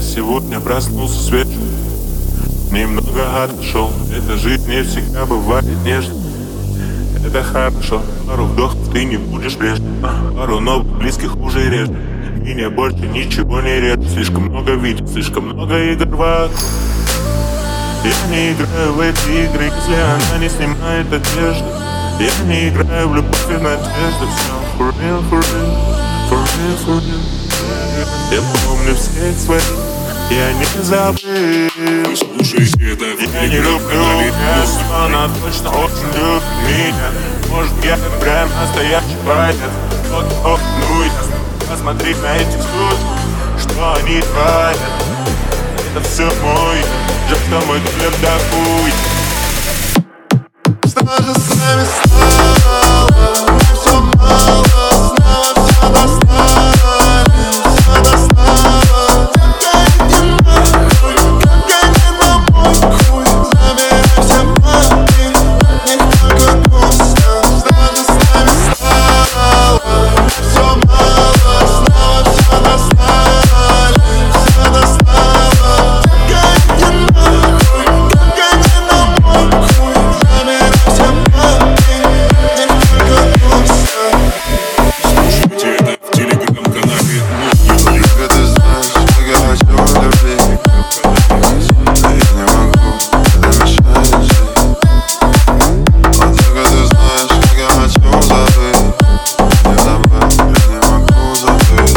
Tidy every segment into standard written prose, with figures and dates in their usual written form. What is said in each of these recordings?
сегодня проснулся свежий, немного отошел. Эта жизнь не всегда бывает нежной. Это хорошо, пару вдохов ты не будешь прежним, пару новых близких уже реже. Меня больше ничего не режет. Слишком много видео, слишком много игр вокруг. Я не играю в эти игры, если она не снимает одежду. Я не играю в любовь и надежду. Все for real, for real, for real, for real. Я помню всех своих, я не забыл. Слушайте, это я не люблю Кэс, но она точно очень любит меня. Может, я прям настоящий боец. Вот, ну и посмотри на этих суд, что они творят. Это все мой, жаль, что мой хлеб такой. Что же с нами стало? Мне все мало, снова все достали, все достало. Гони нахуй, гони на мой хуй. Забирай все бабки, от них только грустно. Что же с нами стало? Мне все мало, снова все достали, все достало. Гони нахуй, гони на мой хуй. Забирай все бабки, от них только грустно. слушайте, это в телеграм-канале. Только ты знаешь, как я хочу любить. Да я не могу, это мешает жить. Вот только ты знаешь, как я хочу забыть. Не забыть, я не могу забыть.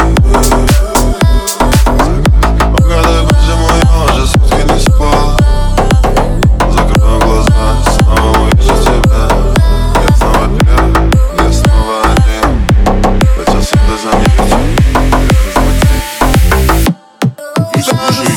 Угадай, почему я уже сутки не спал. Закрою глаза, снова увижу тебя. Я снова пьян, я снова один. Хотел всегда заметить, я разбудил. Вы слушаете